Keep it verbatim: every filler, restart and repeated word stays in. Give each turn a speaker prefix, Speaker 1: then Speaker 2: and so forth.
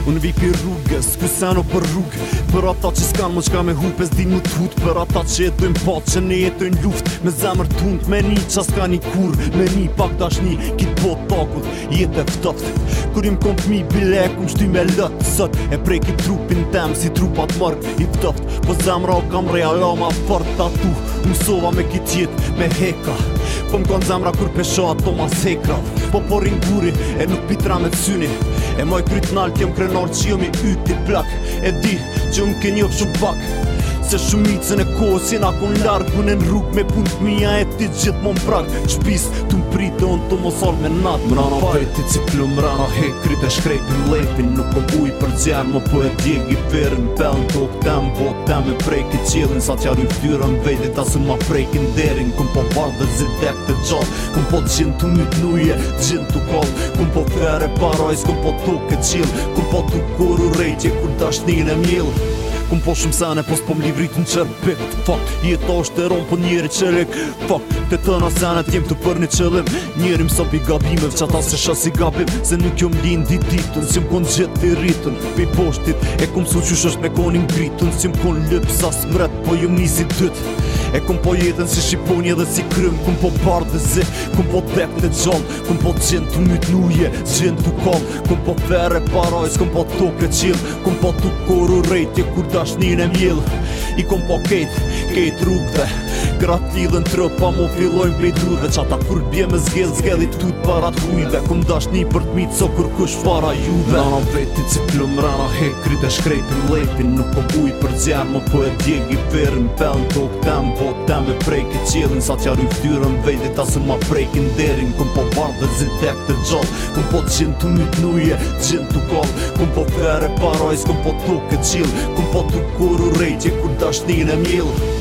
Speaker 1: Unë vi pi rrugës, ku seno për rrugë. Për ata që s'kan më qka me hupes di mu t'hut. Për ata që jetojnë pa që ne jetojnë luft. Me zemër t'hund, me ni qa s'ka ni kur. Me ni pak dashni, kit po takut, jetë e ftoft. Kur im kom fmi bile, kum shty me lët sot. E preki trupin tem si trupat mërk i ftoft. Po zemra o kam reala ma fort tatu. Mësova me kit jet, me heka. Po m'kon zemra kur pesha ato mas hekra. Po porin guri, e nuk pitra me t'syni. E moj kryt nalt jem krenar që jom i yti plak. E di që unë ke njof shumë pak. Se shumicën e kohës jena kun larg. Unë në rrug me pun t'mija e ti gjithë mon prag. Qpis t'u m'prite unë të mos al me nat. Mrana veti ciklu mrana hekrit e shkrejpin lepin. Nuk kom uj për gjerë më po e djegi verën. Bellën tok tem, bot tem e prejki qilin. Sa t'jarri ftyrën vetit asën ma prejkin derin. Kum po bardhe zidek të gjall. Kum po t'gjin t'u myt nuje, t'gjin t'u kall. Kum po fere parajs, kum po toke qill. Kum po t'u koru rejtje kur dashnin e mjill. Kum po shumë sene, pos po m'livrit në qërbit. Fuck, jeta është e ron po njeri qelik. Fuck, të tëna senet jem të për një qëllim. Njeri më sëmpi gabimev që ata se shas i gabim. Se nuk jom lin dit ditën, si m'kon gjithë i rritën. Pej poshtit, e kum su qysh është me konin ngritën. Si m'kon lëps as mret, po jom nisi dyt. E kum po jetën si shqiponi edhe si krym. Kum po bardhe zi, kum po dek të gjall. Kum po gjend të myt nuje, gjend të kall. Kum po fere parajs, kum po toke qill. Kum po tu koru rejtje kur dashnin e mjill. I kom po kejt, kejt rrugve. Grat lidhen trëpa mo fillojnë pej durve. Qata kur bje me zgedh, zgedhit tut para t'hujve. Kum dashni për t'mit so kur kush para juve. Nana veti ciklu mrana hekrit e shkrejpin lepin. Nuk kom uj për gjerë, më po e djegi verën. Bellën tok tem, bot tem e prejki qilin. Sa t'jarri ftyrën vetit asën ma prejkin derin. Kum po bardhe zidek të gjall. Kum po t'gjin t'u myt nuje, t'gjin t'u kall. Kum po fere parajs, kum po toke qill. Kum po t'u koru rejtje kur dashnin e mjill.